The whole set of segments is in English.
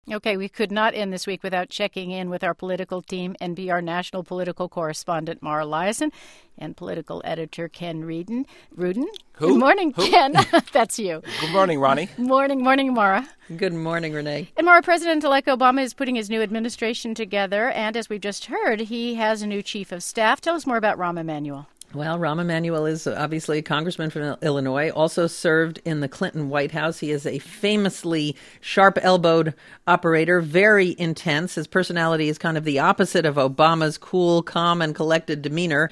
Okay, we could not end this week without checking in with our political team, NPR national political correspondent Mara Liasson and political editor Ken Rudin. Who? Good morning, Who? Ken. That's you. Good morning, Ronnie. Morning, Mara. Good morning, Renee. And Mara, President-elect Obama is putting his new administration together, and as we've just heard, he has a new chief of staff. Tell us more about Rahm Emanuel. Well, Rahm Emanuel is obviously a congressman from Illinois, also served in the Clinton White House. He is a famously sharp-elbowed operator, very intense. His personality is kind of the opposite of Obama's cool, calm, and collected demeanor.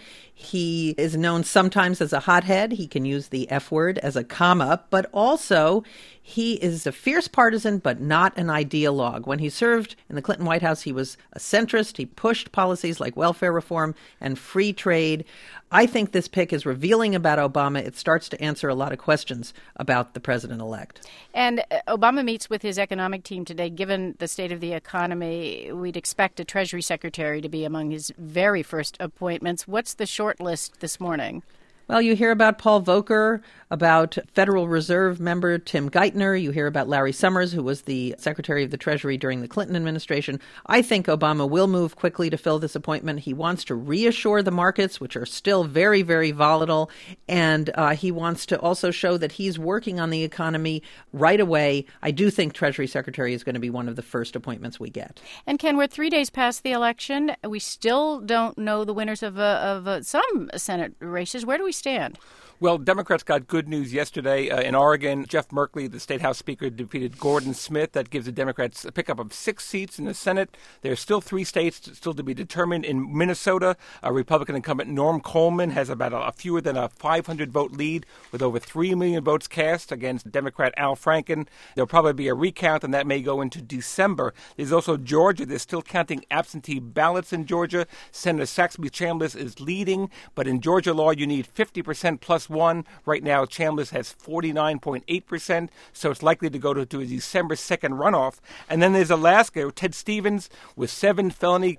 He is known sometimes as a hothead. He can use the F word as a come-up, but also he is a fierce partisan, but not an ideologue. When he served in the Clinton White House, he was a centrist. He pushed policies like welfare reform and free trade. I think this pick is revealing about Obama. It starts to answer a lot of questions about the president-elect. And Obama meets with his economic team today. Given the state of the economy, we'd expect a Treasury Secretary to be among his very first appointments. What's the short list this morning? Well, you hear about Paul Volcker, about Federal Reserve member Tim Geithner. You hear about Larry Summers, who was the Secretary of the Treasury during the Clinton administration. I think Obama will move quickly to fill this appointment. He wants to reassure the markets, which are still very, very volatile. And he wants to also show that he's working on the economy right away. I do think Treasury Secretary is going to be one of the first appointments we get. And Ken, we're 3 days past the election. We still don't know the winners of some Senate races. Where do we stand? Well, Democrats got good news yesterday in Oregon. Jeff Merkley, the state House Speaker, defeated Gordon Smith. That gives the Democrats a pickup of 6 seats in the Senate. There are still 3 states still to be determined. In Minnesota, a Republican incumbent, Norm Coleman, has about a fewer than a 500-vote lead with over 3 million votes cast against Democrat Al Franken. There'll probably be a recount, and that may go into December. There's also Georgia. They're still counting absentee ballots in Georgia. Senator Saxby Chambliss is leading, but in Georgia law, you need 50% plus 1. Right now, Chambliss has 49.8%, so it's likely to go to a December 2nd runoff. And then there's Alaska. Ted Stevens, with 7 felony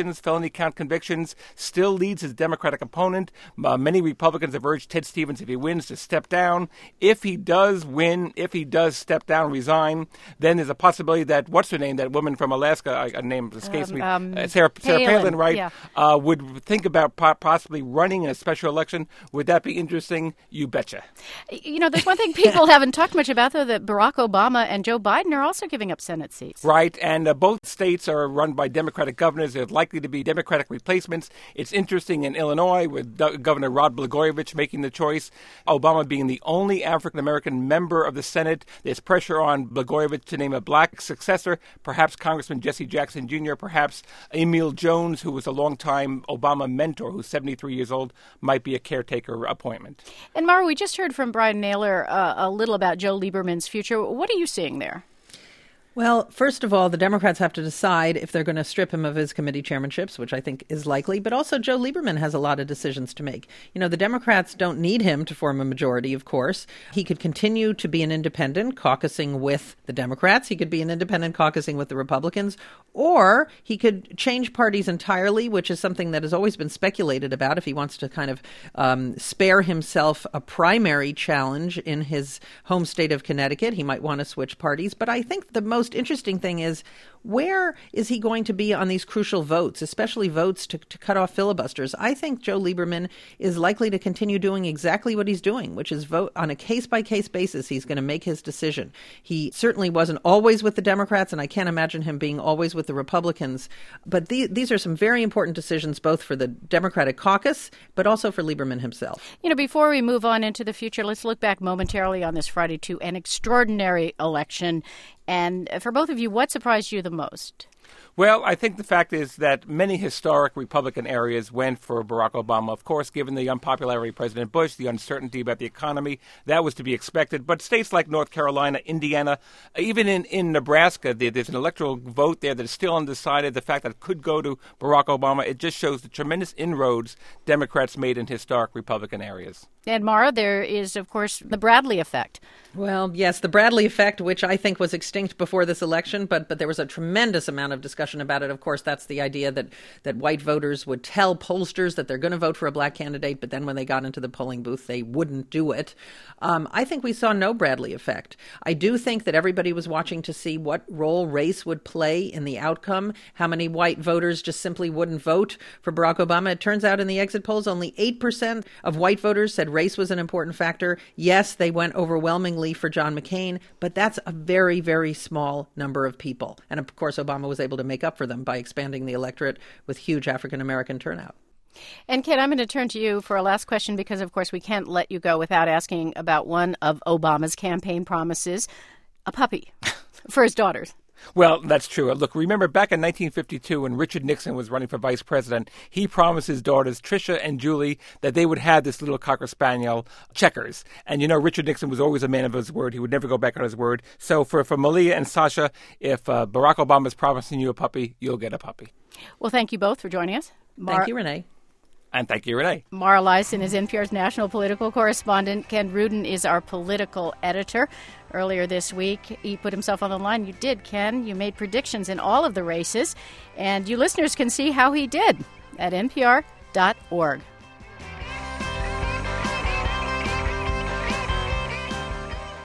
count convictions, still leads his Democratic opponent. Many Republicans have urged Ted Stevens, if he wins, to step down. If he does win, if he does step down, resign, then there's a possibility that, what's her name, that woman from Alaska, a name escapes me, Sarah Palin, right, yeah. Would think about possibly running in a special election. Would that be interesting? You betcha. You know, there's one thing people haven't talked much about, though, that Barack Obama and Joe Biden are also giving up Senate seats. Right, and both states are run by Democratic governors. There's likely to be Democratic replacements. It's interesting in Illinois with Governor Rod Blagojevich making the choice, Obama being the only African-American member of the Senate. There's pressure on Blagojevich to name a black successor, perhaps Congressman Jesse Jackson Jr., perhaps Emil Jones, who was a longtime Obama mentor, who's 73 years old, might be a caretaker appointment. And Mara, we just heard from Brian Naylor a little about Joe Lieberman's future. What are you seeing there? Well, first of all, the Democrats have to decide if they're going to strip him of his committee chairmanships, which I think is likely. But also Joe Lieberman has a lot of decisions to make. You know, the Democrats don't need him to form a majority, of course. He could continue to be an independent, caucusing with the Democrats. He could be an independent, caucusing with the Republicans. Or he could change parties entirely, which is something that has always been speculated about if he wants to kind of spare himself a primary challenge in his home state of Connecticut. He might want to switch parties. But I think the most interesting thing is, where is he going to be on these crucial votes, especially votes to cut off filibusters? I think Joe Lieberman is likely to continue doing exactly what he's doing, which is vote on a case-by-case basis. He's going to make his decision. He certainly wasn't always with the Democrats, and I can't imagine him being always with the Republicans. But these are some very important decisions, both for the Democratic caucus, but also for Lieberman himself. You know, before we move on into the future, let's look back momentarily on this Friday to an extraordinary election. And for both of you, what surprised you the most? Well, I think the fact is that many historic Republican areas went for Barack Obama. Of course, given the unpopularity of President Bush, the uncertainty about the economy, that was to be expected. But states like North Carolina, Indiana, even in Nebraska, there's an electoral vote there that is still undecided. The fact that it could go to Barack Obama, it just shows the tremendous inroads Democrats made in historic Republican areas. And Mara, there is, of course, the Bradley effect. Well, yes, the Bradley effect, which I think was extinct before this election, but there was a tremendous amount of discussion about it. Of course, that's the idea that white voters would tell pollsters that they're going to vote for a black candidate, but then when they got into the polling booth, they wouldn't do it. I think we saw no Bradley effect. I do think that everybody was watching to see what role race would play in the outcome, how many white voters just simply wouldn't vote for Barack Obama. It turns out in the exit polls, only 8% of white voters said race was an important factor. Yes, they went overwhelmingly for John McCain, but that's a very, very small number of people. And of course, Obama was able to make up for them by expanding the electorate with huge African-American turnout. And Kate, I'm going to turn to you for a last question because, of course, we can't let you go without asking about one of Obama's campaign promises, a puppy for his daughters. Well, that's true. Look, remember back in 1952 when Richard Nixon was running for vice president, he promised his daughters, Tricia and Julie, that they would have this little Cocker Spaniel, Checkers. And, Richard Nixon was always a man of his word. He would never go back on his word. So for Malia and Sasha, if Barack Obama is promising you a puppy, you'll get a puppy. Well, thank you both for joining us. Thank you, Renee. And thank you, Renee. Mara Liasson is NPR's national political correspondent. Ken Rudin is our political editor. Earlier this week, he put himself on the line. You did, Ken. You made predictions in all of the races. And you listeners can see how he did at npr.org.